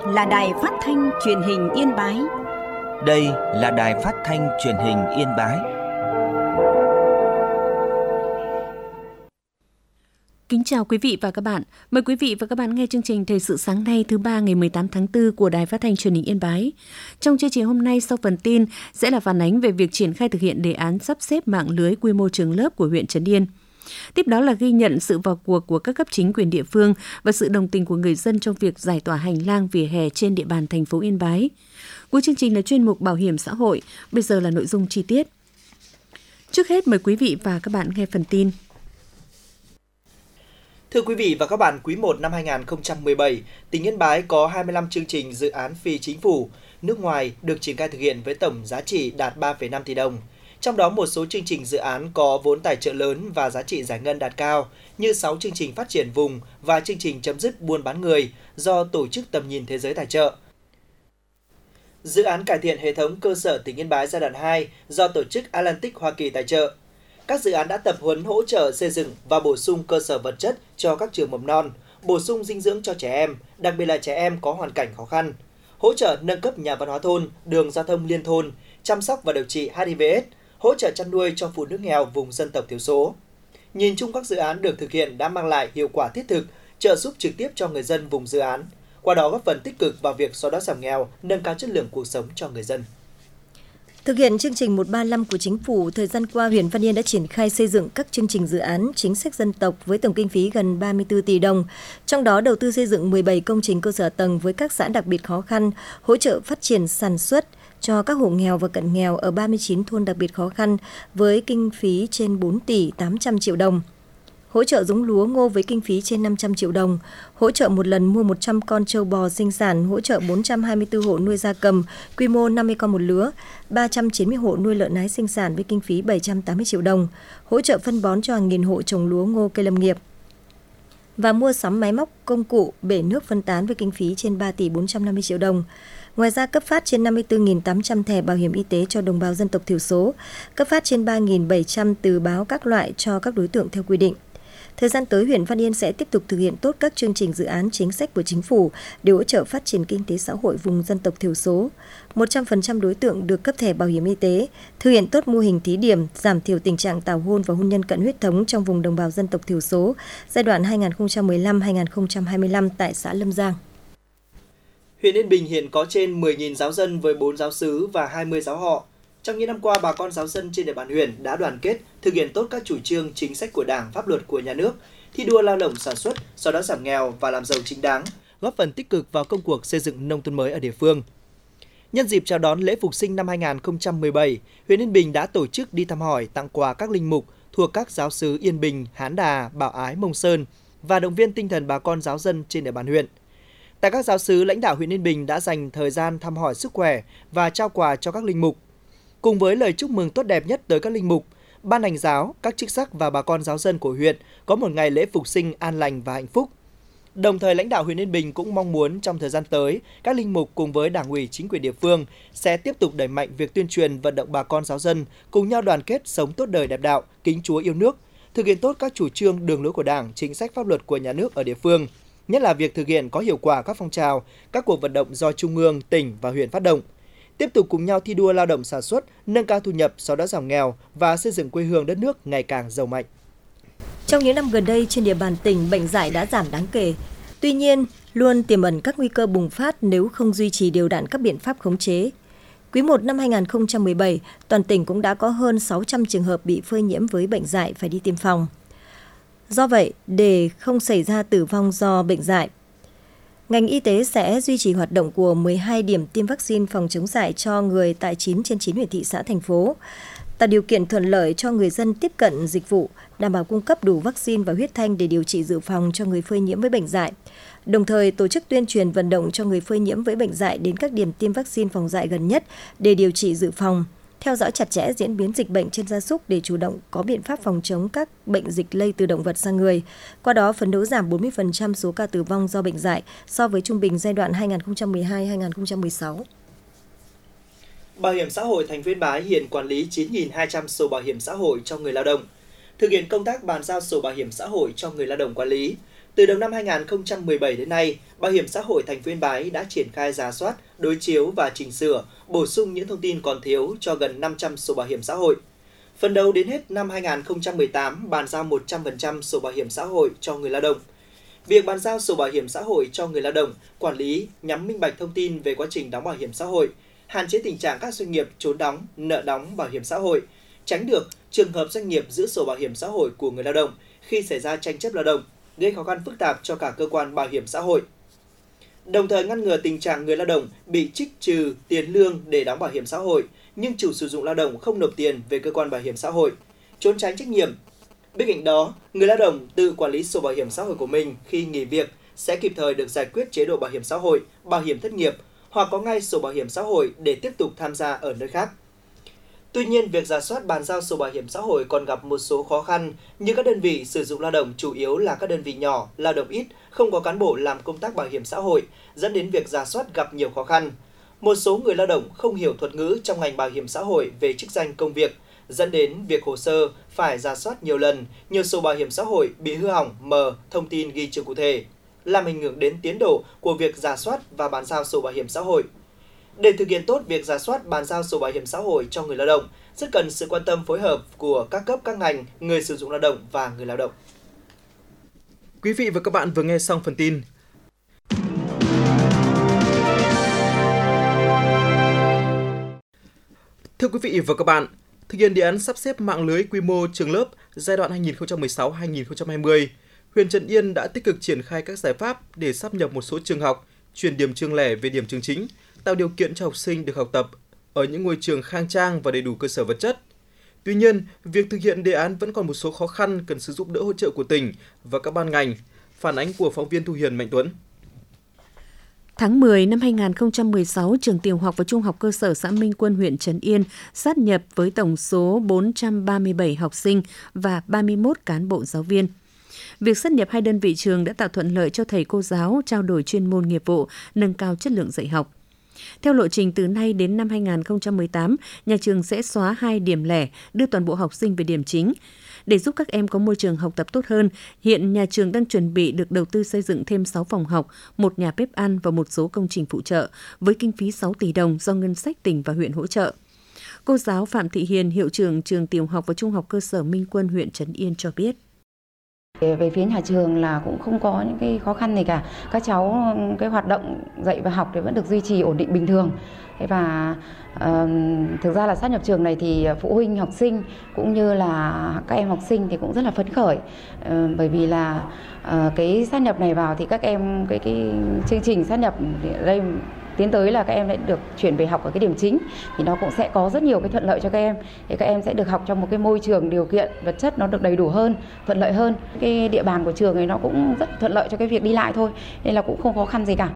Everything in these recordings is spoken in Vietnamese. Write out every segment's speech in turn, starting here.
là Đài Phát thanh Truyền hình Yên Bái. Đây là Đài Phát thanh Truyền hình Yên Bái. Kính chào quý vị và các bạn. Mời quý vị và các bạn nghe chương trình Thời sự sáng nay thứ ba ngày 18 tháng 4 của Đài Phát thanh Truyền hình Yên Bái. Trong chương trình hôm nay, sau phần tin sẽ là phản ánh về việc triển khai thực hiện đề án sắp xếp mạng lưới quy mô trường lớp của huyện Trấn Yên. Tiếp đó là ghi nhận sự vào cuộc của các cấp chính quyền địa phương và sự đồng tình của người dân trong việc giải tỏa hành lang vỉa hè trên địa bàn thành phố Yên Bái. Cuối chương trình là chuyên mục Bảo hiểm xã hội. Bây giờ là nội dung chi tiết. Trước hết mời quý vị và các bạn nghe phần tin. Thưa quý vị và các bạn, quý 1 năm 2017, tỉnh Yên Bái có 25 chương trình dự án phi chính phủ, nước ngoài được triển khai thực hiện với tổng giá trị đạt 3,5 tỷ đồng. Trong đó một số chương trình dự án có vốn tài trợ lớn và giá trị giải ngân đạt cao, như 6 chương trình phát triển vùng và chương trình chấm dứt buôn bán người do Tổ chức Tầm nhìn Thế giới tài trợ. Dự án cải thiện hệ thống cơ sở tỉnh Yên Bái giai đoạn 2 do Tổ chức Atlantic Hoa Kỳ tài trợ. Các dự án đã tập huấn hỗ trợ xây dựng và bổ sung cơ sở vật chất cho các trường mầm non, bổ sung dinh dưỡng cho trẻ em, đặc biệt là trẻ em có hoàn cảnh khó khăn, hỗ trợ nâng cấp nhà văn hóa thôn, đường giao thông liên thôn, chăm sóc và điều trị HIV/AIDS, hỗ trợ chăn nuôi cho phụ nữ nghèo vùng dân tộc thiểu số. Nhìn chung các dự án được thực hiện đã mang lại hiệu quả thiết thực, trợ giúp trực tiếp cho người dân vùng dự án, qua đó góp phần tích cực vào việc xóa đói giảm nghèo, nâng cao chất lượng cuộc sống cho người dân. Thực hiện chương trình 135 của Chính phủ, thời gian qua, huyện Văn Yên đã triển khai xây dựng các chương trình dự án chính sách dân tộc với tổng kinh phí gần 34 tỷ đồng. Trong đó, đầu tư xây dựng 17 công trình cơ sở hạ tầng với các xã đặc biệt khó khăn, hỗ trợ phát triển sản xuất cho các hộ nghèo và cận nghèo ở 39 thôn đặc biệt khó khăn với kinh phí trên 4 tỷ 800 triệu đồng. Hỗ trợ giống lúa ngô với kinh phí trên 500 triệu đồng, hỗ trợ một lần mua 100 con trâu bò sinh sản, hỗ trợ 424 hộ nuôi gia cầm, quy mô 50 con một lứa, 390 hộ nuôi lợn nái sinh sản với kinh phí 780 triệu đồng, hỗ trợ phân bón cho hàng nghìn hộ trồng lúa ngô cây lâm nghiệp và mua sắm máy móc, công cụ, bể nước phân tán với kinh phí trên 3 tỷ 450 triệu đồng. Ngoài ra, cấp phát trên 54.800 thẻ bảo hiểm y tế cho đồng bào dân tộc thiểu số, cấp phát trên 3.700 tờ báo các loại cho các đối tượng theo quy định. Thời gian tới, huyện Văn Yên sẽ tiếp tục thực hiện tốt các chương trình dự án chính sách của chính phủ để hỗ trợ phát triển kinh tế xã hội vùng dân tộc thiểu số. 100% đối tượng được cấp thẻ bảo hiểm y tế, thực hiện tốt mô hình thí điểm giảm thiểu tình trạng tảo hôn và hôn nhân cận huyết thống trong vùng đồng bào dân tộc thiểu số giai đoạn 2015-2025 tại xã Lâm Giang. Huyện Yên Bình hiện có trên 10.000 giáo dân với 4 giáo xứ và 20 giáo họ. Trong những năm qua, bà con giáo dân trên địa bàn huyện đã đoàn kết, thực hiện tốt các chủ trương, chính sách của Đảng, pháp luật của nhà nước, thi đua lao động sản xuất, xóa đói giảm nghèo và làm giàu chính đáng, góp phần tích cực vào công cuộc xây dựng nông thôn mới ở địa phương. Nhân dịp chào đón lễ Phục sinh năm 2017, huyện Yên Bình đã tổ chức đi thăm hỏi, tặng quà các linh mục thuộc các giáo xứ Yên Bình, Hán Đà, Bảo Ái, Mông Sơn và động viên tinh thần bà con giáo dân trên địa bàn huyện. Tại các giáo xứ, lãnh đạo huyện Yên Bình đã dành thời gian thăm hỏi sức khỏe và trao quà cho các linh mục. Cùng với lời chúc mừng tốt đẹp nhất tới các linh mục, ban hành giáo, các chức sắc và bà con giáo dân của huyện có một ngày lễ Phục sinh an lành và hạnh phúc. Đồng thời, lãnh đạo huyện Yên Bình cũng mong muốn trong thời gian tới, các linh mục cùng với Đảng ủy, chính quyền địa phương sẽ tiếp tục đẩy mạnh việc tuyên truyền vận động bà con giáo dân cùng nhau đoàn kết sống tốt đời đẹp đạo, kính Chúa yêu nước, thực hiện tốt các chủ trương, đường lối của Đảng, chính sách pháp luật của nhà nước ở địa phương, nhất là việc thực hiện có hiệu quả các phong trào, các cuộc vận động do Trung ương, tỉnh và huyện phát động. Tiếp tục cùng nhau thi đua lao động sản xuất, nâng cao thu nhập, xóa đói giảm nghèo và xây dựng quê hương đất nước ngày càng giàu mạnh. Trong những năm gần đây, trên địa bàn tỉnh, bệnh dại đã giảm đáng kể. Tuy nhiên, luôn tiềm ẩn các nguy cơ bùng phát nếu không duy trì đều đặn các biện pháp khống chế. Quý 1 năm 2017, toàn tỉnh cũng đã có hơn 600 trường hợp bị phơi nhiễm với bệnh dại phải đi tiêm phòng. Do vậy, để không xảy ra tử vong do bệnh dại, ngành y tế sẽ duy trì hoạt động của 12 điểm tiêm vaccine phòng chống dại cho người tại 9 trên 9 huyện thị xã, thành phố, tạo điều kiện thuận lợi cho người dân tiếp cận dịch vụ, đảm bảo cung cấp đủ vaccine và huyết thanh để điều trị dự phòng cho người phơi nhiễm với bệnh dại. Đồng thời, tổ chức tuyên truyền vận động cho người phơi nhiễm với bệnh dại đến các điểm tiêm vaccine phòng dại gần nhất để điều trị dự phòng, theo dõi chặt chẽ diễn biến dịch bệnh trên gia súc để chủ động có biện pháp phòng chống các bệnh dịch lây từ động vật sang người. Qua đó, phấn đấu giảm 40% số ca tử vong do bệnh dại so với trung bình giai đoạn 2012-2016. Bảo hiểm xã hội thành phố Yên Bái hiện quản lý 9.200 sổ bảo hiểm xã hội cho người lao động. Thực hiện công tác bàn giao sổ bảo hiểm xã hội cho người lao động quản lý, Từ đầu năm 2017 đến nay, Bảo hiểm xã hội thành phố Yên Bái đã triển khai rà soát, đối chiếu và chỉnh sửa, bổ sung những thông tin còn thiếu cho gần 500 sổ bảo hiểm xã hội. Phấn đấu đến hết năm 2018 bàn giao 100% sổ bảo hiểm xã hội cho người lao động. Việc bàn giao sổ bảo hiểm xã hội cho người lao động, quản lý nhằm minh bạch thông tin về quá trình đóng bảo hiểm xã hội, hạn chế tình trạng các doanh nghiệp trốn đóng, nợ đóng bảo hiểm xã hội, tránh được trường hợp doanh nghiệp giữ sổ bảo hiểm xã hội của người lao động khi xảy ra tranh chấp lao động, gây khó khăn phức tạp cho cả cơ quan bảo hiểm xã hội. Đồng thời ngăn ngừa tình trạng người lao động bị trích trừ tiền lương để đóng bảo hiểm xã hội, nhưng chủ sử dụng lao động không nộp tiền về cơ quan bảo hiểm xã hội, trốn tránh trách nhiệm. Bên cạnh đó, người lao động tự quản lý sổ bảo hiểm xã hội của mình khi nghỉ việc sẽ kịp thời được giải quyết chế độ bảo hiểm xã hội, bảo hiểm thất nghiệp hoặc có ngay sổ bảo hiểm xã hội để tiếp tục tham gia ở nơi khác. Tuy nhiên, việc rà soát bàn giao sổ bảo hiểm xã hội còn gặp một số khó khăn như các đơn vị sử dụng lao động chủ yếu là các đơn vị nhỏ, lao động ít, không có cán bộ làm công tác bảo hiểm xã hội, dẫn đến việc rà soát gặp nhiều khó khăn. Một số người lao động không hiểu thuật ngữ trong ngành bảo hiểm xã hội về chức danh công việc, dẫn đến việc hồ sơ phải rà soát nhiều lần, nhiều sổ bảo hiểm xã hội bị hư hỏng, mờ, thông tin ghi chưa cụ thể, làm ảnh hưởng đến tiến độ của việc rà soát và bàn giao sổ bảo hiểm xã hội. Để thực hiện tốt việc rà soát bàn giao sổ bảo hiểm xã hội cho người lao động, rất cần sự quan tâm phối hợp của các cấp các ngành, người sử dụng lao động và người lao động. Quý vị và các bạn vừa nghe xong phần tin. Thưa quý vị và các bạn, thực hiện đề án sắp xếp mạng lưới quy mô trường lớp giai đoạn 2016-2020, huyện Trấn Yên đã tích cực triển khai các giải pháp để sáp nhập một số trường học, chuyển điểm trường lẻ về điểm trường chính, tạo điều kiện cho học sinh được học tập ở những ngôi trường khang trang và đầy đủ cơ sở vật chất. Tuy nhiên, việc thực hiện đề án vẫn còn một số khó khăn cần sự giúp đỡ hỗ trợ của tỉnh và các ban ngành. Phản ánh của phóng viên Thu Hiền, Mạnh Tuấn. Tháng 10 năm 2016, trường tiểu học và trung học cơ sở xã Minh Quân, huyện Trấn Yên sát nhập với tổng số 437 học sinh và 31 cán bộ giáo viên. Việc sát nhập hai đơn vị trường đã tạo thuận lợi cho thầy cô giáo trao đổi chuyên môn nghiệp vụ, nâng cao chất lượng dạy học. Theo lộ trình từ nay đến năm 2018, nhà trường sẽ xóa 2 điểm lẻ, đưa toàn bộ học sinh về điểm chính. Để giúp các em có môi trường học tập tốt hơn, hiện nhà trường đang chuẩn bị được đầu tư xây dựng thêm 6 phòng học, 1 nhà bếp ăn và một số công trình phụ trợ, với kinh phí 6 tỷ đồng do ngân sách tỉnh và huyện hỗ trợ. Cô giáo Phạm Thị Hiền, hiệu trưởng trường tiểu học và trung học cơ sở Minh Quân, huyện Trấn Yên cho biết. Về phía nhà trường là cũng không có những cái khó khăn gì cả. Các cháu cái hoạt động dạy và học thì vẫn được duy trì ổn định bình thường. Và thực ra là sát nhập trường này thì phụ huynh học sinh cũng như là các em học sinh thì cũng rất là phấn khởi, bởi vì là cái sát nhập này vào thì các em cái chương trình sát nhập thì ở đây tiến tới là các em sẽ được chuyển về học ở cái điểm chính, thì nó cũng sẽ có rất nhiều cái thuận lợi cho các em. Thì các em sẽ được học trong một cái môi trường điều kiện vật chất nó được đầy đủ hơn, thuận lợi hơn. Cái địa bàn của trường ấy nó cũng rất thuận lợi cho cái việc đi lại thôi, nên là cũng không khó khăn gì cả.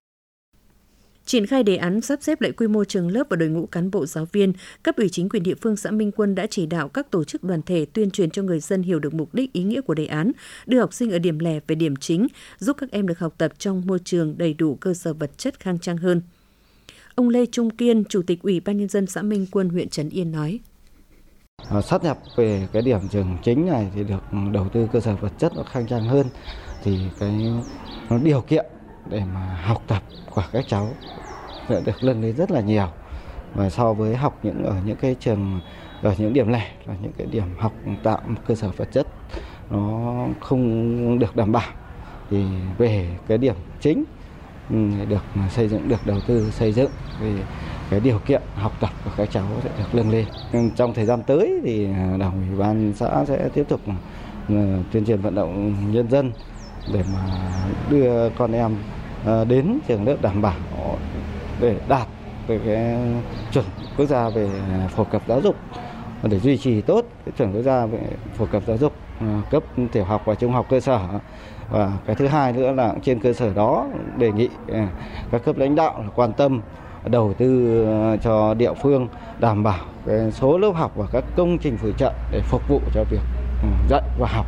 Triển khai đề án sắp xếp lại quy mô trường lớp và đội ngũ cán bộ giáo viên, cấp ủy chính quyền địa phương xã Minh Quân đã chỉ đạo các tổ chức đoàn thể tuyên truyền cho người dân hiểu được mục đích ý nghĩa của đề án, đưa học sinh ở điểm lẻ về điểm chính, giúp các em được học tập trong môi trường đầy đủ cơ sở vật chất khang trang hơn. Ông Lê Trung Kiên, Chủ tịch Ủy ban Nhân dân xã Minh Quân, huyện Trấn Yên nói. Sát nhập về cái điểm trường chính này thì được đầu tư cơ sở vật chất nó khang trang hơn, thì cái điều kiện để mà học tập của các cháu sẽ được nâng lên rất là nhiều. Và so với học ở những cái trường ở những điểm lẻ là những cái điểm học tạo cơ sở vật chất nó không được đảm bảo, thì về cái điểm chính được xây dựng, được đầu tư xây dựng về cái điều kiện học tập của các cháu sẽ được nâng lên. Trong thời gian tới thì Đảng ủy ban xã sẽ tiếp tục tuyên truyền vận động nhân dân để mà đưa con em đến trường lớp đảm bảo để đạt về cái chuẩn quốc gia về phổ cập giáo dục, để duy trì tốt cái chuẩn quốc gia về phổ cập giáo dục cấp tiểu học và trung học cơ sở. Và cái thứ hai nữa là trên cơ sở đó đề nghị các cấp lãnh đạo quan tâm đầu tư cho địa phương, đảm bảo cái số lớp học và các công trình phụ trợ để phục vụ cho việc dạy và học.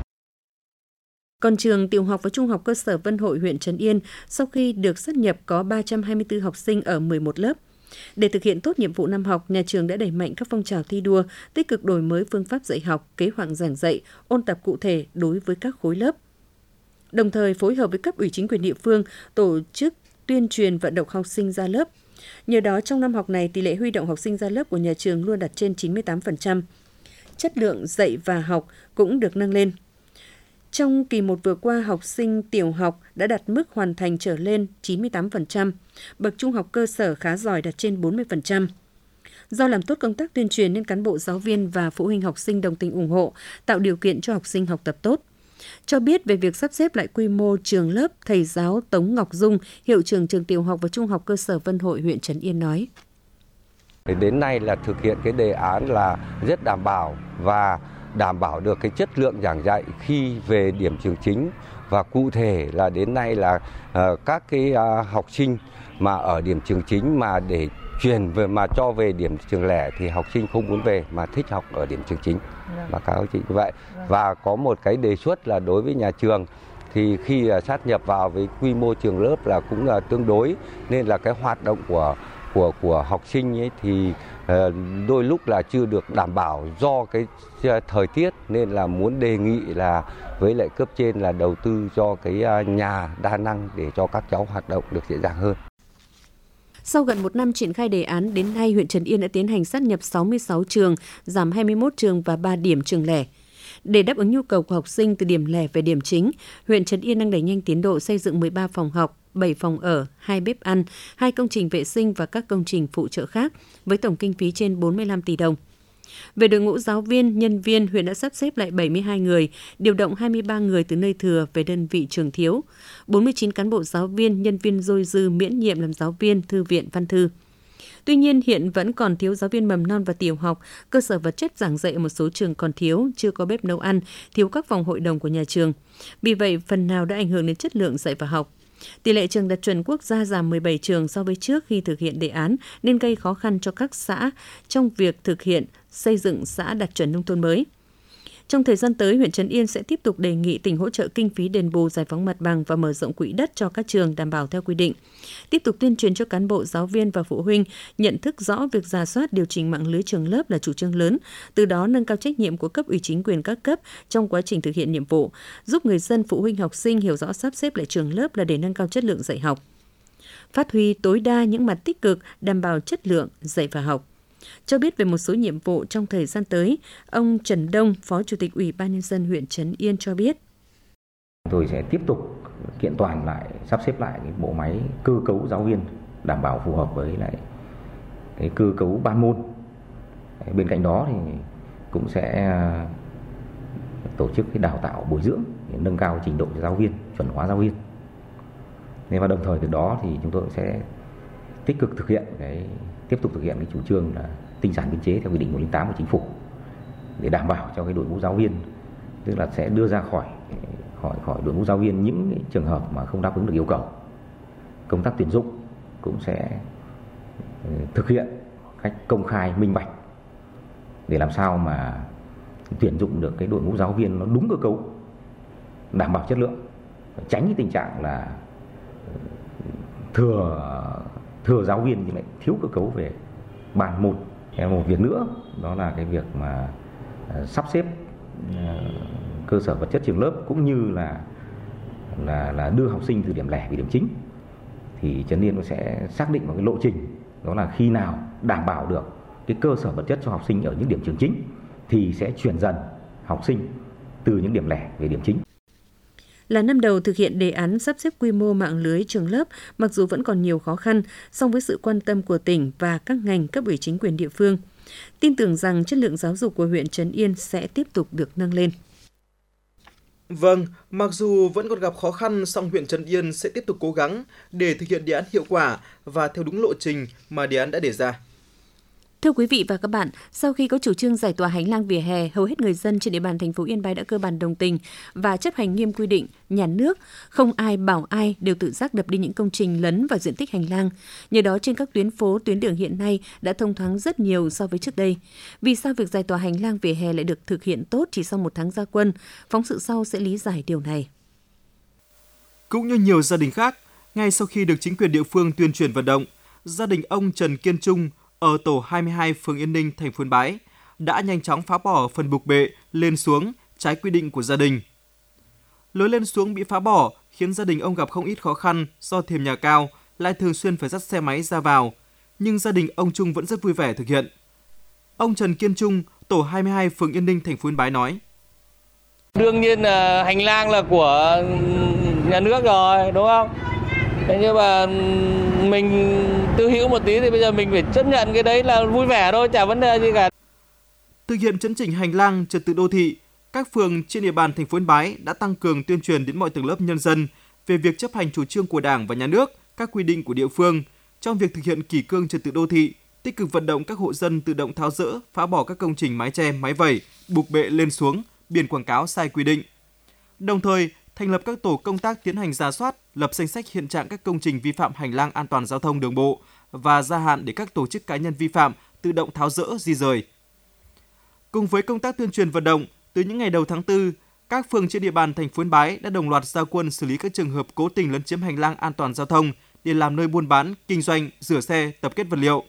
Còn trường tiểu học và trung học cơ sở Vân Hội, huyện Trấn Yên, sau khi được sát nhập có 324 học sinh ở 11 lớp. Để thực hiện tốt nhiệm vụ năm học, nhà trường đã đẩy mạnh các phong trào thi đua, tích cực đổi mới phương pháp dạy học, kế hoạch giảng dạy, ôn tập cụ thể đối với các khối lớp. đồng thời phối hợp với cấp ủy chính quyền địa phương tổ chức tuyên truyền vận động học sinh ra lớp. Nhờ đó, trong năm học này, tỷ lệ huy động học sinh ra lớp của nhà trường luôn đạt trên 98%. Chất lượng dạy và học cũng được nâng lên. Trong kỳ 1 vừa qua, học sinh tiểu học đã đạt mức hoàn thành trở lên 98%, bậc trung học cơ sở khá giỏi đạt trên 40%. Do làm tốt công tác tuyên truyền nên cán bộ, giáo viên và phụ huynh học sinh đồng tình ủng hộ, tạo điều kiện cho học sinh học tập tốt. Cho biết về việc sắp xếp lại quy mô trường lớp, thầy giáo Tống Ngọc Dung, hiệu trưởng trường tiểu học và trung học cơ sở Vân Hội, huyện Trấn Yên nói. Đến nay là thực hiện cái đề án là rất đảm bảo và đảm bảo được cái chất lượng giảng dạy khi về điểm trường chính, và cụ thể là đến nay là các cái học sinh mà ở điểm trường chính mà để chuyển về mà cho về điểm trường lẻ thì học sinh không muốn về mà thích học ở điểm trường chính, và các học sinh như vậy. Và có một cái đề xuất là đối với nhà trường thì khi sát nhập vào với quy mô trường lớp là cũng là tương đối, nên là cái hoạt động của học sinh ấy thì đôi lúc là chưa được đảm bảo do cái thời tiết, nên là muốn đề nghị là với lại cấp trên là đầu tư cho cái nhà đa năng để cho các cháu hoạt động được dễ dàng hơn. Sau gần một năm triển khai đề án, đến nay huyện Trấn Yên đã tiến hành sát nhập 66 trường, giảm 21 trường và 3 điểm trường lẻ. Để đáp ứng nhu cầu của học sinh từ điểm lẻ về điểm chính, huyện Trấn Yên đang đẩy nhanh tiến độ xây dựng 13 phòng học, 7 phòng ở, 2 bếp ăn, 2 công trình vệ sinh và các công trình phụ trợ khác với tổng kinh phí trên 45 tỷ đồng. Về đội ngũ giáo viên, nhân viên, huyện đã sắp xếp lại 72 người, điều động 23 người từ nơi thừa về đơn vị trường thiếu, 49 cán bộ giáo viên, nhân viên dôi dư miễn nhiệm làm giáo viên, thư viện, văn thư. Tuy nhiên, hiện vẫn còn thiếu giáo viên mầm non và tiểu học, cơ sở vật chất giảng dạy ở một số trường còn thiếu, chưa có bếp nấu ăn, thiếu các phòng hội đồng của nhà trường. Vì vậy, phần nào đã ảnh hưởng đến chất lượng dạy và học. Tỷ lệ trường đạt chuẩn quốc gia giảm 17 trường so với trước khi thực hiện đề án nên gây khó khăn cho các xã trong việc thực hiện xây dựng xã đạt chuẩn nông thôn mới. Trong thời gian tới, huyện Trấn Yên sẽ tiếp tục đề nghị tỉnh hỗ trợ kinh phí đền bù giải phóng mặt bằng và mở rộng quỹ đất cho các trường đảm bảo theo quy định. Tiếp tục tuyên truyền cho cán bộ, giáo viên và phụ huynh nhận thức rõ việc rà soát điều chỉnh mạng lưới trường lớp là chủ trương lớn, từ đó nâng cao trách nhiệm của cấp ủy chính quyền các cấp trong quá trình thực hiện nhiệm vụ, giúp người dân, phụ huynh, học sinh hiểu rõ sắp xếp lại trường lớp là để nâng cao chất lượng dạy học. Phát huy tối đa những mặt tích cực, đảm bảo chất lượng dạy và học. Cho biết về một số nhiệm vụ trong thời gian tới, ông Trần Đông, Phó Chủ tịch Ủy ban Nhân dân huyện Trấn Yên cho biết. Tôi sẽ tiếp tục kiện toàn lại, sắp xếp lại cái bộ máy cơ cấu giáo viên đảm bảo phù hợp với lại cái cơ cấu ban môn. Bên cạnh đó thì cũng sẽ tổ chức cái đào tạo bồi dưỡng để nâng cao trình độ giáo viên, chuẩn hóa giáo viên. Và đồng thời từ đó thì chúng tôi sẽ tích cực tiếp tục thực hiện cái chủ trương là tinh giản biên chế theo quy định 108 của chính phủ để đảm bảo cho cái đội ngũ giáo viên, tức là sẽ đưa ra khỏi đội ngũ giáo viên những cái trường hợp mà không đáp ứng được yêu cầu. Công tác tuyển dụng cũng sẽ thực hiện cách công khai, minh bạch để làm sao mà tuyển dụng được cái đội ngũ giáo viên nó đúng cơ cấu, đảm bảo chất lượng, tránh cái tình trạng là thừa giáo viên nhưng lại thiếu cơ cấu về ban môn. Một việc nữa đó là cái việc mà sắp xếp cơ sở vật chất trường lớp cũng như là đưa học sinh từ điểm lẻ về điểm chính, thì Trấn Yên sẽ xác định một cái lộ trình, đó là khi nào đảm bảo được cái cơ sở vật chất cho học sinh ở những điểm trường chính thì sẽ chuyển dần học sinh từ những điểm lẻ về điểm chính. Là năm đầu thực hiện đề án sắp xếp quy mô mạng lưới trường lớp, mặc dù vẫn còn nhiều khó khăn, song với sự quan tâm của tỉnh và các ngành, cấp ủy chính quyền địa phương, tin tưởng rằng chất lượng giáo dục của huyện Trấn Yên sẽ tiếp tục được nâng lên. Vâng, mặc dù vẫn còn gặp khó khăn, song huyện Trấn Yên sẽ tiếp tục cố gắng để thực hiện đề án hiệu quả và theo đúng lộ trình mà đề án đã đề ra. Thưa quý vị và các bạn, sau khi có chủ trương giải tỏa hành lang vỉa hè, hầu hết người dân trên địa bàn thành phố Yên Bái đã cơ bản đồng tình và chấp hành nghiêm quy định nhà nước, không ai bảo ai đều tự giác đập đi những công trình lấn vào diện tích hành lang. Nhờ đó trên các tuyến phố, tuyến đường hiện nay đã thông thoáng rất nhiều so với trước đây. Vì sao việc giải tỏa hành lang vỉa hè lại được thực hiện tốt chỉ sau 1 tháng ra quân? Phóng sự sau sẽ lý giải điều này. Cũng như nhiều gia đình khác, ngay sau khi được chính quyền địa phương tuyên truyền vận động, gia đình ông Trần Kiên Trung ở tổ 22 phường Yên Ninh, thành phố Yên Bái đã nhanh chóng phá bỏ phần bục bệ lên xuống trái quy định của gia đình. Lối lên xuống bị phá bỏ khiến gia đình ông gặp không ít khó khăn do thềm nhà cao, lại thường xuyên phải dắt xe máy ra vào. Nhưng gia đình ông Trung vẫn rất vui vẻ thực hiện. Ông Trần Kiên Trung, tổ 22 phường Yên Ninh, thành phố Yên Bái nói: Đương nhiên là hành lang là của nhà nước rồi, đúng không? Thế nhưng mà mình tư hữu một tí thì bây giờ mình phải chấp nhận cái đấy là vui vẻ thôi, chả vấn đề gì cả. Thực hiện chấn chỉnh hành lang trật tự đô thị, các phường trên địa bàn thành phố Yên Bái đã tăng cường tuyên truyền đến mọi tầng lớp nhân dân về việc chấp hành chủ trương của Đảng và Nhà nước, các quy định của địa phương trong việc thực hiện kỷ cương trật tự đô thị, tích cực vận động các hộ dân tự động tháo dỡ, phá bỏ các công trình mái che, mái vẩy, bục bệ lên xuống, biển quảng cáo sai quy định. Đồng thời, thành lập các tổ công tác tiến hành rà soát, lập danh sách hiện trạng các công trình vi phạm hành lang an toàn giao thông đường bộ và gia hạn để các tổ chức cá nhân vi phạm tự động tháo dỡ, di rời. Cùng với công tác tuyên truyền vận động, từ những ngày đầu tháng 4, các phường trên địa bàn thành phố Yên Bái đã đồng loạt ra quân xử lý các trường hợp cố tình lấn chiếm hành lang an toàn giao thông để làm nơi buôn bán, kinh doanh, rửa xe, tập kết vật liệu.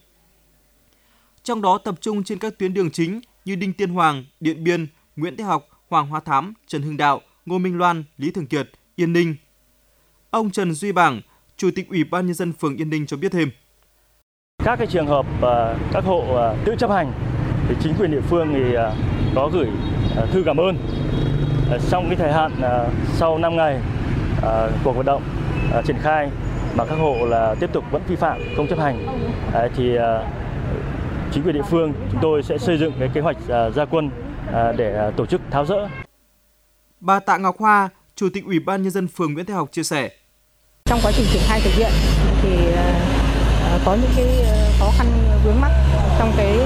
Trong đó tập trung trên các tuyến đường chính như Đinh Tiên Hoàng, Điện Biên, Nguyễn Thế Học, Hoàng Hoa Thám, Trần Hưng Đạo, Ngô Minh Loan, Lý Thường Kiệt, Yên Ninh. Ông Trần Duy Bảng, Chủ tịch Ủy ban Nhân dân phường Yên Ninh cho biết thêm: Các cái trường hợp các hộ tự chấp hành thì chính quyền địa phương thì có gửi thư cảm ơn. Trong cái thời hạn sau 5 ngày cuộc vận động triển khai mà các hộ là tiếp tục vẫn vi phạm không chấp hành thì chính quyền địa phương chúng tôi sẽ xây dựng cái kế hoạch ra quân để tổ chức tháo dỡ. Bà Tạ Ngọc Hoa, Chủ tịch Ủy ban Nhân dân phường Nguyễn Thế Học chia sẻ: Trong quá trình triển khai thực hiện thì có những cái khó khăn vướng mắc trong cái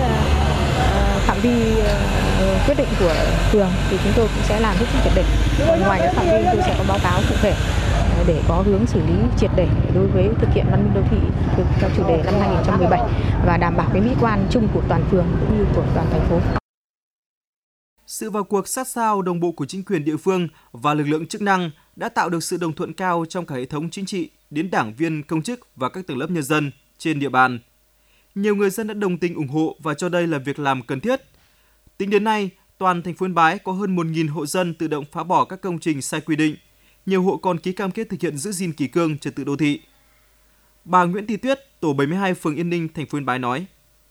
phạm vi quyết định của phường thì chúng tôi cũng sẽ làm hết sức triệt để. Ngoài cái phạm vi tôi sẽ có báo cáo cụ thể để có hướng xử lý triệt để đối với thực hiện văn minh đô thị theo chủ đề năm 2017 và đảm bảo cái mỹ quan chung của toàn phường cũng như của toàn thành phố. Sự vào cuộc sát sao đồng bộ của chính quyền địa phương và lực lượng chức năng đã tạo được sự đồng thuận cao trong cả hệ thống chính trị đến đảng viên, công chức và các tầng lớp nhân dân trên địa bàn. Nhiều người dân đã đồng tình ủng hộ và cho đây là việc làm cần thiết. Tính đến nay, toàn thành phố Yên Bái có hơn 1.000 hộ dân tự động phá bỏ các công trình sai quy định. Nhiều hộ còn ký cam kết thực hiện giữ gìn kỷ cương trật tự đô thị. Bà Nguyễn Thị Tuyết, tổ 72 phường Yên Ninh, thành phố Yên Bái nói: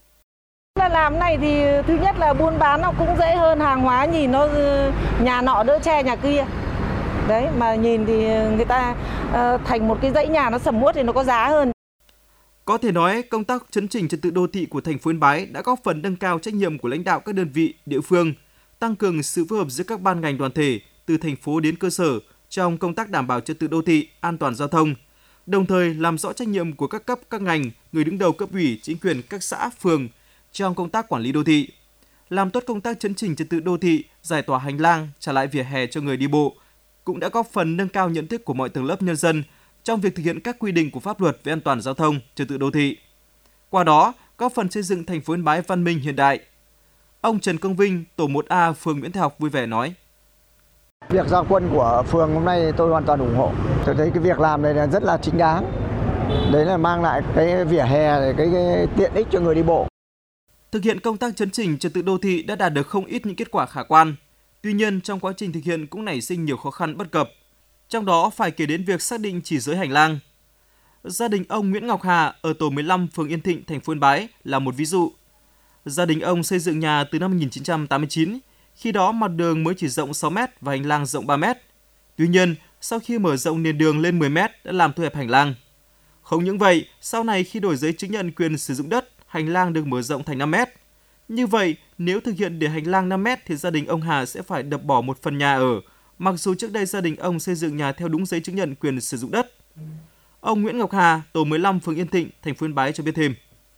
Làm này thì thứ nhất là buôn bán nó cũng dễ hơn, hàng hóa nhìn nó nhà nọ đỡ che nhà kia. Đấy, mà nhìn thì người ta thành một cái dãy nhà nó sầm uất thì nó có giá hơn. Có thể nói, công tác chấn chỉnh trật tự đô thị của thành phố Yên Bái đã góp phần nâng cao trách nhiệm của lãnh đạo các đơn vị, địa phương, tăng cường sự phối hợp giữa các ban ngành đoàn thể từ thành phố đến cơ sở trong công tác đảm bảo trật tự đô thị, an toàn giao thông, đồng thời làm rõ trách nhiệm của các cấp, các ngành, người đứng đầu cấp ủy, chính quyền các xã, phường trong công tác quản lý đô thị, làm tốt công tác chấn chỉnh trật tự đô thị, giải tỏa hành lang, trả lại vỉa hè cho người đi bộ, cũng đã góp phần nâng cao nhận thức của mọi tầng lớp nhân dân trong việc thực hiện các quy định của pháp luật về an toàn giao thông, trật tự đô thị. Qua đó, góp phần xây dựng thành phố Yên Bái văn minh hiện đại. Ông Trần Công Vinh, tổ 1A, phường Nguyễn Thế Học vui vẻ nói: Việc ra quân của phường hôm nay tôi hoàn toàn ủng hộ. Tôi thấy cái việc làm này là rất là chính đáng. Đấy là mang lại cái vỉa hè, cái tiện ích cho người đi bộ. Thực hiện công tác chấn chỉnh trật tự đô thị đã đạt được không ít những kết quả khả quan. Tuy nhiên, trong quá trình thực hiện cũng nảy sinh nhiều khó khăn bất cập. Trong đó phải kể đến việc xác định chỉ giới hành lang. Gia đình ông Nguyễn Ngọc Hà ở tổ 15 phường Yên Thịnh, thành phố Yên Bái là một ví dụ. Gia đình ông xây dựng nhà từ năm 1989, khi đó mặt đường mới chỉ rộng 6 m và hành lang rộng 3 m. Tuy nhiên, sau khi mở rộng nền đường lên 10 m đã làm thu hẹp hành lang. Không những vậy, sau này khi đổi giấy chứng nhận quyền sử dụng đất, hành lang được mở rộng thành 5 m. Như vậy, nếu thực hiện để hành lang 5 m thì gia đình ông Hà sẽ phải đập bỏ một phần nhà ở, mặc dù trước đây gia đình ông xây dựng nhà theo đúng giấy chứng nhận quyền sử dụng đất. Ông Nguyễn Ngọc Hà, tổ 15 phường Yên Thịnh, thành phố Yên Bái cho biết thêm: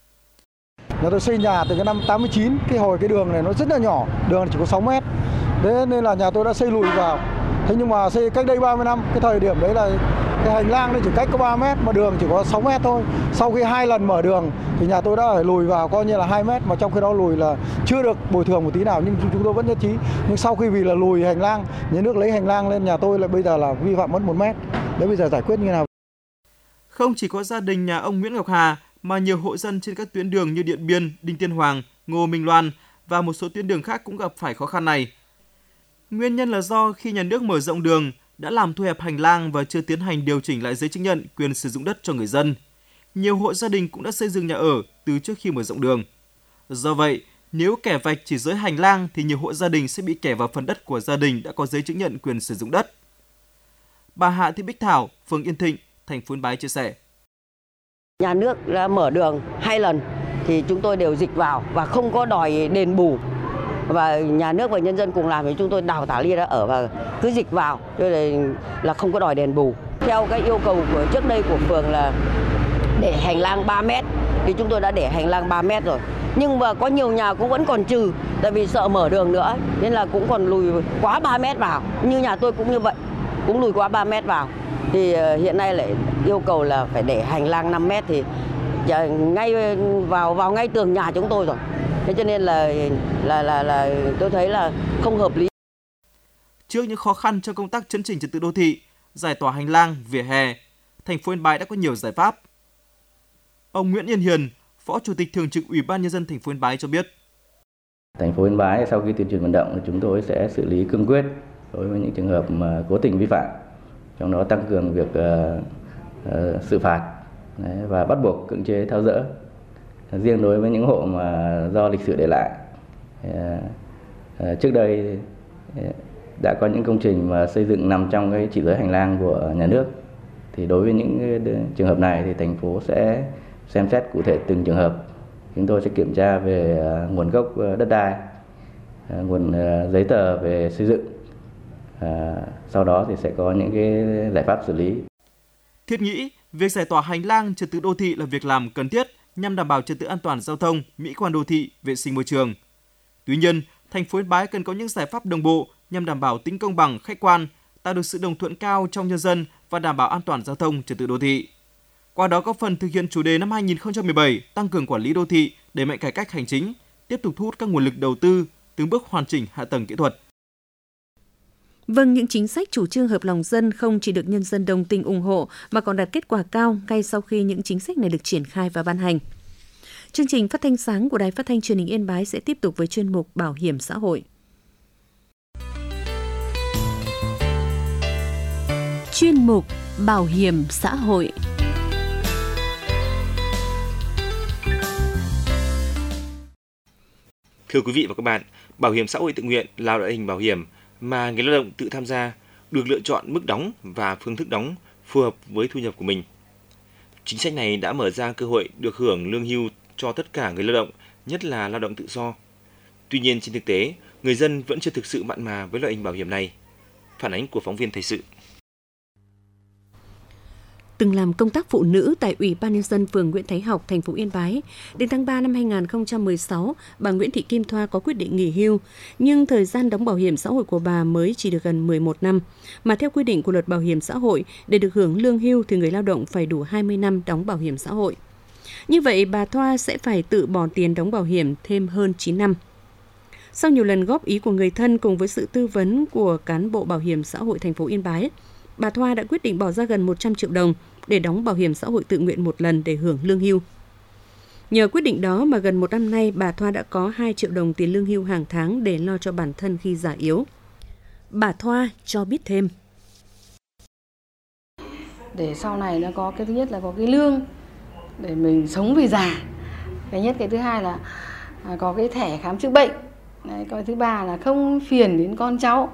Nhà tôi xây nhà từ cái năm 89, cái đường này nó rất là nhỏ, đường chỉ có 6 mét. Thế nên là nhà tôi đã xây lùi vào. Thế nhưng mà xây cách đây 30 năm, cái thời điểm đấy là cái hành lang nó chỉ cách có 3 mét mà đường chỉ có 6 mét thôi. Sau khi 2 lần mở đường thì nhà tôi đã phải lùi vào coi như là 2 mét, mà trong khi đó lùi là chưa được bồi thường một tí nào, nhưng chúng tôi vẫn nhất trí. Nhưng sau khi vì là lùi hành lang, nhà nước lấy hành lang lên, nhà tôi lại bây giờ là vi phạm mất 1 mét. Đấy, bây giờ giải quyết như thế nào? Không chỉ có gia đình nhà ông Nguyễn Ngọc Hà mà nhiều hộ dân trên các tuyến đường như Điện Biên, Đinh Tiên Hoàng, Ngô Minh Loan và một số tuyến đường khác cũng gặp phải khó khăn này. Nguyên nhân là do khi nhà nước mở rộng đường, đã làm thu hẹp hành lang và chưa tiến hành điều chỉnh lại giấy chứng nhận quyền sử dụng đất cho người dân. Nhiều hộ gia đình cũng đã xây dựng nhà ở từ trước khi mở rộng đường. Do vậy, nếu kẻ vạch chỉ giới hành lang thì nhiều hộ gia đình sẽ bị kẻ vào phần đất của gia đình đã có giấy chứng nhận quyền sử dụng đất. Bà Hạ Thị Bích Thảo, phường Yên Thịnh, thành phố Yên Bái chia sẻ. Nhà nước đã mở đường 2 lần thì chúng tôi đều dịch vào và không có đòi đền bù. Và nhà nước và nhân dân cùng làm thì chúng tôi đào tả lia đã ở và cứ dịch vào, cho nên là không có đòi đền bù. Theo cái yêu cầu của trước đây của phường là để hành lang 3 mét thì chúng tôi đã để hành lang 3 mét rồi. Nhưng mà có nhiều nhà cũng vẫn còn trừ tại vì sợ mở đường nữa nên là cũng còn lùi quá 3 mét vào. Như nhà tôi cũng như vậy, cũng lùi quá 3 mét vào. Thì hiện nay lại yêu cầu là phải để hành lang 5 mét thì ngay vào ngay tường nhà chúng tôi rồi. Thế cho nên là tôi thấy là không hợp lý. Trước những khó khăn trong công tác chấn chỉnh trật tự đô thị, giải tỏa hành lang, vỉa hè, thành phố Yên Bái đã có nhiều giải pháp. Ông Nguyễn Yên Hiền, Phó Chủ tịch Thường trực Ủy ban Nhân dân thành phố Yên Bái cho biết. Thành phố Yên Bái sau khi tuyên truyền vận động thì chúng tôi sẽ xử lý cương quyết đối với những trường hợp mà cố tình vi phạm, trong đó tăng cường việc xử phạt và bắt buộc cưỡng chế tháo dỡ. Riêng đối với những hộ mà do lịch sử để lại, trước đây đã có những công trình mà xây dựng nằm trong cái chỉ giới hành lang của nhà nước, thì đối với những trường hợp này thì thành phố sẽ xem xét cụ thể từng trường hợp. Chúng tôi sẽ kiểm tra về nguồn gốc đất đai, nguồn giấy tờ về xây dựng. Sau đó thì sẽ có những cái giải pháp xử lý. Thiết nghĩ, việc giải tỏa hành lang trật tự đô thị là việc làm cần thiết nhằm đảm bảo trật tự an toàn giao thông, mỹ quan đô thị, vệ sinh môi trường. Tuy nhiên, thành phố Yên Bái cần có những giải pháp đồng bộ nhằm đảm bảo tính công bằng, khách quan, tạo được sự đồng thuận cao trong nhân dân và đảm bảo an toàn giao thông, trật tự đô thị. Qua đó góp phần thực hiện chủ đề năm 2017 tăng cường quản lý đô thị, đẩy mạnh cải cách hành chính, tiếp tục thu hút các nguồn lực đầu tư, từng bước hoàn chỉnh hạ tầng kỹ thuật. Vâng, những chính sách chủ trương hợp lòng dân không chỉ được nhân dân đồng tình ủng hộ mà còn đạt kết quả cao ngay sau khi những chính sách này được triển khai và ban hành. Chương trình phát thanh sáng của Đài Phát thanh Truyền hình Yên Bái sẽ tiếp tục với chuyên mục Bảo hiểm xã hội. Chuyên mục Bảo hiểm xã hội. Thưa quý vị và các bạn, bảo hiểm xã hội tự nguyện là loại hình bảo hiểm mà người lao động tự tham gia, được lựa chọn mức đóng và phương thức đóng phù hợp với thu nhập của mình. Chính sách này đã mở ra cơ hội được hưởng lương hưu cho tất cả người lao động, nhất là lao động tự do. Tuy nhiên trên thực tế, người dân vẫn chưa thực sự mặn mà với loại hình bảo hiểm này. Phản ánh của phóng viên thời sự. Từng làm công tác phụ nữ tại Ủy ban Nhân dân phường Nguyễn Thái Học, thành phố Yên Bái. Đến tháng 3 năm 2016, bà Nguyễn Thị Kim Thoa có quyết định nghỉ hưu, nhưng thời gian đóng bảo hiểm xã hội của bà mới chỉ được gần 11 năm. Mà theo quy định của Luật Bảo hiểm xã hội, để được hưởng lương hưu thì người lao động phải đủ 20 năm đóng bảo hiểm xã hội. Như vậy, bà Thoa sẽ phải tự bỏ tiền đóng bảo hiểm thêm hơn 9 năm. Sau nhiều lần góp ý của người thân cùng với sự tư vấn của cán bộ bảo hiểm xã hội thành phố Yên Bái, bà Thoa đã quyết định bỏ ra gần 100 triệu đồng để đóng bảo hiểm xã hội tự nguyện một lần để hưởng lương hưu. Nhờ quyết định đó mà gần một năm nay, bà Thoa đã có 2 triệu đồng tiền lương hưu hàng tháng để lo cho bản thân khi già yếu. Bà Thoa cho biết thêm. Để sau này nó có cái thứ nhất là có cái lương để mình sống về già. Cái nhất, cái thứ hai là có cái thẻ khám chữa bệnh. Đấy, cái thứ ba là không phiền đến con cháu.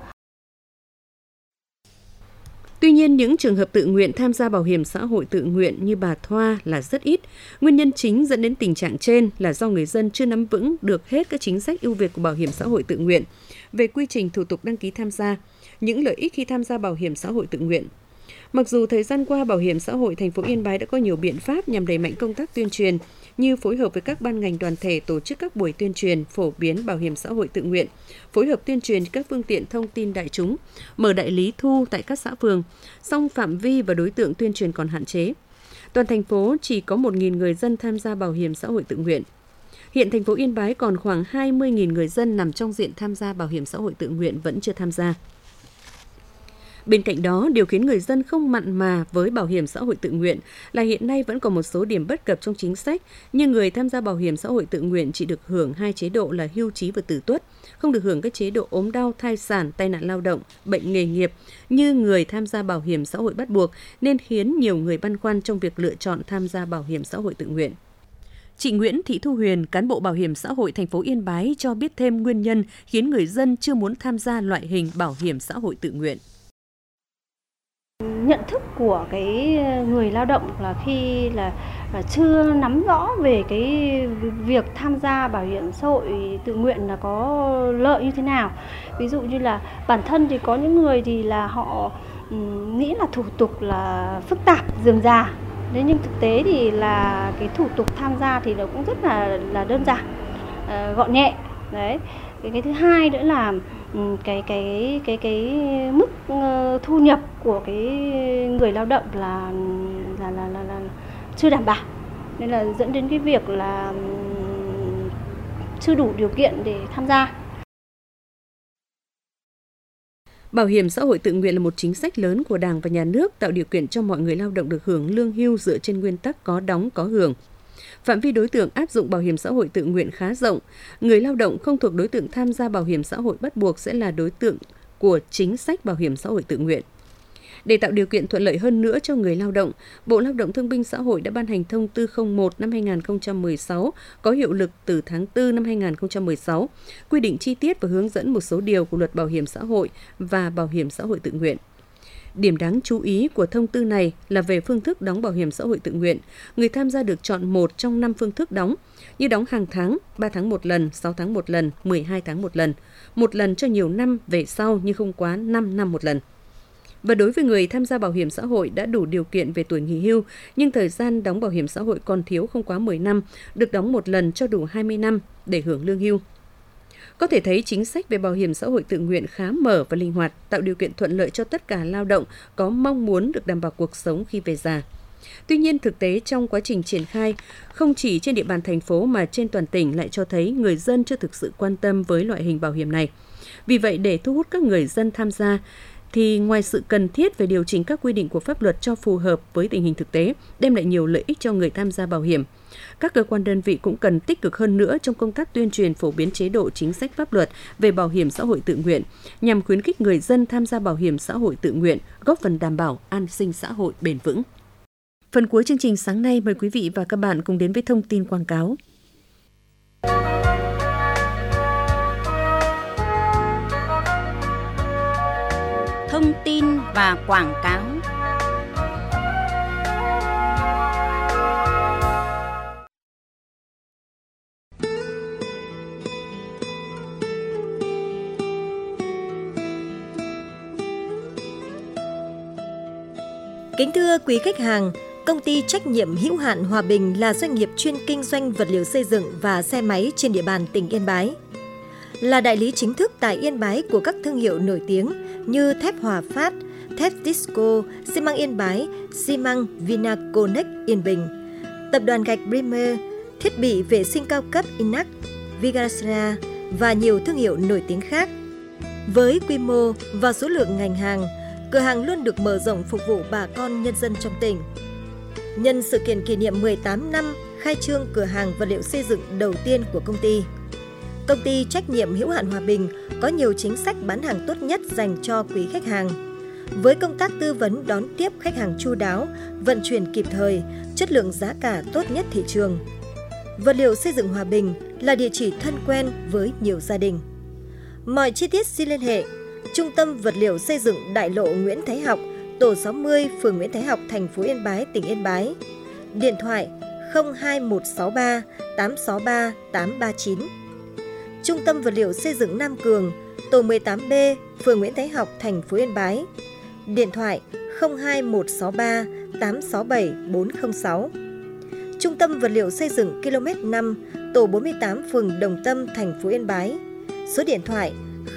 Tuy nhiên, những trường hợp tự nguyện tham gia bảo hiểm xã hội tự nguyện như bà Thoa là rất ít. Nguyên nhân chính dẫn đến tình trạng trên là do người dân chưa nắm vững được hết các chính sách ưu việt của bảo hiểm xã hội tự nguyện, về quy trình thủ tục đăng ký tham gia, những lợi ích khi tham gia bảo hiểm xã hội tự nguyện. Mặc dù thời gian qua, Bảo hiểm xã hội thành phố Yên Bái đã có nhiều biện pháp nhằm đẩy mạnh công tác tuyên truyền, như phối hợp với các ban ngành đoàn thể tổ chức các buổi tuyên truyền phổ biến bảo hiểm xã hội tự nguyện, phối hợp tuyên truyền các phương tiện thông tin đại chúng, mở đại lý thu tại các xã phường, song phạm vi và đối tượng tuyên truyền còn hạn chế. Toàn thành phố chỉ có 1.000 người dân tham gia bảo hiểm xã hội tự nguyện. Hiện thành phố Yên Bái còn khoảng 20.000 người dân nằm trong diện tham gia bảo hiểm xã hội tự nguyện vẫn chưa tham gia. Bên cạnh đó, điều khiến người dân không mặn mà với bảo hiểm xã hội tự nguyện là hiện nay vẫn còn một số điểm bất cập trong chính sách, như người tham gia bảo hiểm xã hội tự nguyện chỉ được hưởng 2 chế độ là hưu trí và tử tuất, không được hưởng các chế độ ốm đau, thai sản, tai nạn lao động, bệnh nghề nghiệp như người tham gia bảo hiểm xã hội bắt buộc, nên khiến nhiều người băn khoăn trong việc lựa chọn tham gia bảo hiểm xã hội tự nguyện. Chị Nguyễn Thị Thu Huyền, cán bộ Bảo hiểm xã hội thành phố Yên Bái cho biết thêm nguyên nhân khiến người dân chưa muốn tham gia loại hình bảo hiểm xã hội tự nguyện. Nhận thức của cái người lao động là khi là chưa nắm rõ về cái việc tham gia bảo hiểm xã hội tự nguyện là có lợi như thế nào. Ví dụ như là bản thân thì có những người thì là họ nghĩ là thủ tục là phức tạp, rườm rà. Thế nhưng thực tế thì là cái thủ tục tham gia thì nó cũng rất là đơn giản, gọn nhẹ. Đấy. Cái thứ hai nữa là cái mức thu nhập của cái người lao động là chưa đảm bảo, nên là dẫn đến cái việc là chưa đủ điều kiện để tham gia. Bảo hiểm xã hội tự nguyện là một chính sách lớn của Đảng và Nhà nước, tạo điều kiện cho mọi người lao động được hưởng lương hưu dựa trên nguyên tắc có đóng có hưởng. Phạm vi đối tượng áp dụng bảo hiểm xã hội tự nguyện khá rộng. Người lao động không thuộc đối tượng tham gia bảo hiểm xã hội bắt buộc sẽ là đối tượng của chính sách bảo hiểm xã hội tự nguyện. Để tạo điều kiện thuận lợi hơn nữa cho người lao động, Bộ Lao động Thương binh Xã hội đã ban hành thông tư 01 năm 2016 có hiệu lực từ tháng 4 năm 2016, quy định chi tiết và hướng dẫn một số điều của Luật Bảo hiểm xã hội và Bảo hiểm xã hội tự nguyện. Điểm đáng chú ý của thông tư này là về phương thức đóng bảo hiểm xã hội tự nguyện. Người tham gia được chọn một trong 5 phương thức đóng, như đóng hàng tháng, 3 tháng một lần, 6 tháng một lần, 12 tháng một lần cho nhiều năm về sau nhưng không quá 5 năm một lần. Và đối với người tham gia bảo hiểm xã hội đã đủ điều kiện về tuổi nghỉ hưu, nhưng thời gian đóng bảo hiểm xã hội còn thiếu không quá 10 năm, được đóng một lần cho đủ 20 năm để hưởng lương hưu. Có thể thấy chính sách về bảo hiểm xã hội tự nguyện khá mở và linh hoạt, tạo điều kiện thuận lợi cho tất cả lao động có mong muốn được đảm bảo cuộc sống khi về già. Tuy nhiên, thực tế trong quá trình triển khai, không chỉ trên địa bàn thành phố mà trên toàn tỉnh lại cho thấy người dân chưa thực sự quan tâm với loại hình bảo hiểm này. Vì vậy, để thu hút các người dân tham gia, thì ngoài sự cần thiết về điều chỉnh các quy định của pháp luật cho phù hợp với tình hình thực tế, đem lại nhiều lợi ích cho người tham gia bảo hiểm, các cơ quan đơn vị cũng cần tích cực hơn nữa trong công tác tuyên truyền phổ biến chế độ chính sách pháp luật về bảo hiểm xã hội tự nguyện, nhằm khuyến khích người dân tham gia bảo hiểm xã hội tự nguyện, góp phần đảm bảo an sinh xã hội bền vững. Phần cuối chương trình sáng nay, mời quý vị và các bạn cùng đến với thông tin quảng cáo. Thông tin và quảng cáo. Kính thưa quý khách hàng, Công ty trách nhiệm hữu hạn Hòa Bình là doanh nghiệp chuyên kinh doanh vật liệu xây dựng và xe máy trên địa bàn tỉnh Yên Bái. Là đại lý chính thức tại Yên Bái của các thương hiệu nổi tiếng như thép Hòa Phát, thép Tisco, xi măng Yên Bái, xi măng Vinaconex Yên Bình, tập đoàn gạch Bremer, thiết bị vệ sinh cao cấp Inac, Vigasra và nhiều thương hiệu nổi tiếng khác. Với quy mô và số lượng ngành hàng, cửa hàng luôn được mở rộng phục vụ bà con nhân dân trong tỉnh. Nhân sự kiện kỷ niệm 18 năm khai trương cửa hàng vật liệu xây dựng đầu tiên của công ty trách nhiệm hữu hạn Hòa Bình có nhiều chính sách bán hàng tốt nhất dành cho quý khách hàng. Với công tác tư vấn đón tiếp khách hàng chu đáo, vận chuyển kịp thời, chất lượng giá cả tốt nhất thị trường. Vật liệu xây dựng Hòa Bình là địa chỉ thân quen với nhiều gia đình. Mọi chi tiết xin liên hệ Trung tâm Vật liệu xây dựng Đại lộ Nguyễn Thái Học, tổ 60, phường Nguyễn Thái Học, thành phố Yên Bái, tỉnh Yên Bái. Điện thoại 02163 863 839. Trung tâm Vật liệu xây dựng Nam Cường, tổ 18B, phường Nguyễn Thái Học, thành phố Yên Bái. Điện thoại 02163 867 406. Trung tâm Vật liệu xây dựng km 5, tổ 48, phường Đồng Tâm, thành phố Yên Bái. Số điện thoại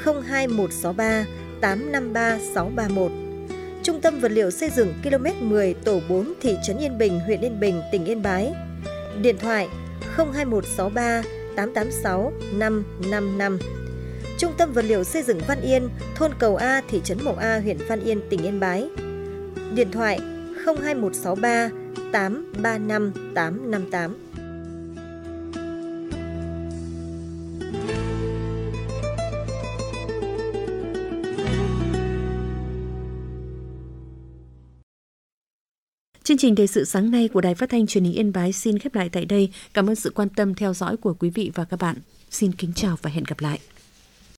02163 853 631. Trung tâm Vật liệu xây dựng km 10, tổ 4, thị trấn Yên Bình, huyện Yên Bình, tỉnh Yên Bái. Điện thoại 02163 886 555. Trung tâm Vật liệu xây dựng Văn Yên, thôn Cầu A, thị trấn Mậu A, huyện Văn Yên, tỉnh Yên Bái. Điện thoại 02163 835 858. Chương trình thời sự sáng nay của Đài Phát thanh Truyền hình Yên Bái xin khép lại tại đây. Cảm ơn sự quan tâm theo dõi của quý vị và các bạn. Xin kính chào và hẹn gặp lại.